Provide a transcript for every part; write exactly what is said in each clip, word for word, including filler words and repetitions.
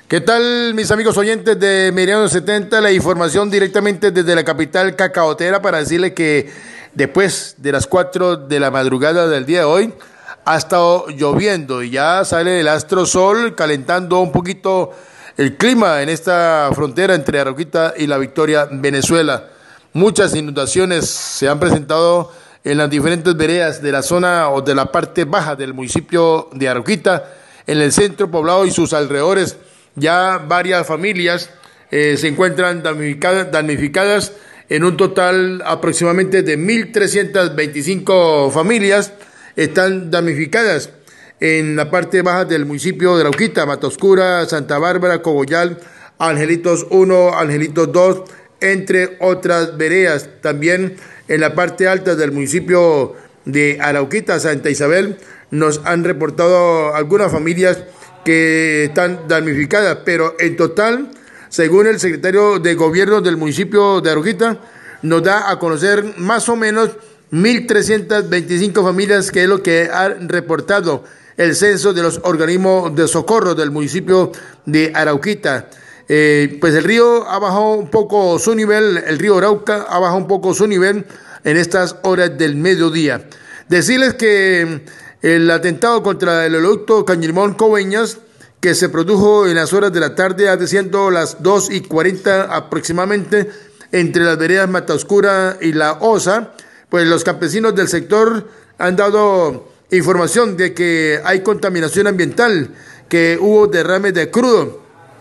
¿Qué tal, mis amigos oyentes de Meridiano setenta? La información directamente desde la capital cacaotera para decirle que después de las cuatro de la madrugada del día de hoy ha estado lloviendo y ya sale el astro sol calentando un poquito el clima en esta frontera entre Arauquita y La Victoria, Venezuela. Muchas inundaciones se han presentado en las diferentes veredas de la zona o de la parte baja del municipio de Arauquita, en el centro poblado y sus alrededores. Ya varias familias eh, se encuentran damnificadas, damnificadas en un total aproximadamente de mil trescientas veinticinco familias están damnificadas en la parte baja del municipio de Arauquita, Mata Oscura, Santa Bárbara, Cogollal, Angelitos uno, Angelitos dos, entre otras veredas. También en la parte alta del municipio de Arauquita, Santa Isabel, nos han reportado algunas familias que están damnificadas, pero en total, según el secretario de gobierno del municipio de Arauquita, nos da a conocer más o menos mil trescientas veinticinco familias, que es lo que ha reportado el censo de los organismos de socorro del municipio de Arauquita. Eh, pues el río ha bajado un poco su nivel, el río Arauca ha bajado un poco su nivel en estas horas del mediodía. Decirles que el atentado contra el oleoducto Cañilimón Coveñas, que se produjo en las horas de la tarde, siendo las dos y cuarenta aproximadamente, entre las veredas Mata Oscura y La Osa, pues los campesinos del sector han dado información de que hay contaminación ambiental, que hubo derrames de crudo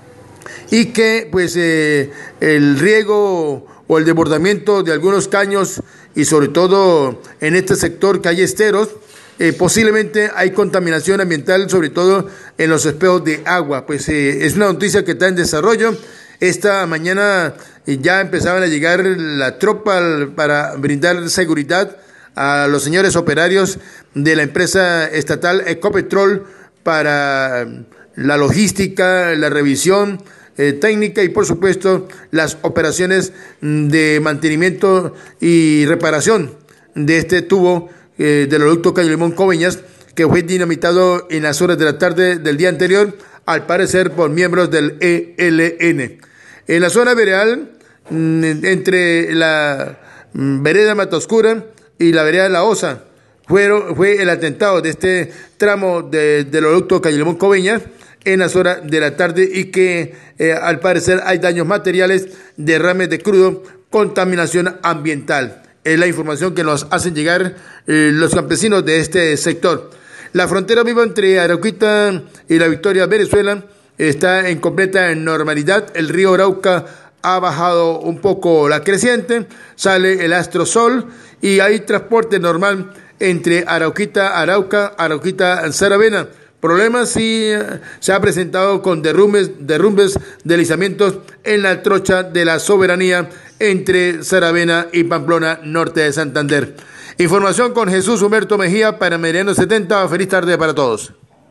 y que pues eh, el riego o el desbordamiento de algunos caños, y sobre todo en este sector que hay esteros, Eh, posiblemente hay contaminación ambiental, sobre todo en los espejos de agua. Pues eh, es una noticia que está en desarrollo. Esta mañana eh, ya empezaban a llegar la tropa para brindar seguridad a los señores operarios de la empresa estatal Ecopetrol para la logística, la revisión eh, técnica y por supuesto las operaciones de mantenimiento y reparación de este tubo Eh, del oleoducto Cañilimón Coveñas, que fue dinamitado en las horas de la tarde del día anterior, al parecer por miembros del E L N. En la zona veredal, entre la vereda Mata Oscura y la vereda La Osa, fue, fue el atentado de este tramo de, del oleoducto Cañilimón Coveñas en las horas de la tarde, y que eh, al parecer hay daños materiales, derrames de crudo, contaminación ambiental. Es la información que nos hacen llegar eh, los campesinos de este sector. La frontera viva entre Arauquita y La Victoria, Venezuela, está en completa normalidad. El río Arauca ha bajado un poco la creciente, sale el astro sol y hay transporte normal entre Arauquita, Arauca, Arauquita, Saravena. Problemas sí se ha presentado con derrumbes, derrumbes, deslizamientos en la trocha de la Soberanía entre Saravena y Pamplona, norte de Santander. Información con Jesús Humberto Mejía para Meridiano setenta. Feliz tarde para todos.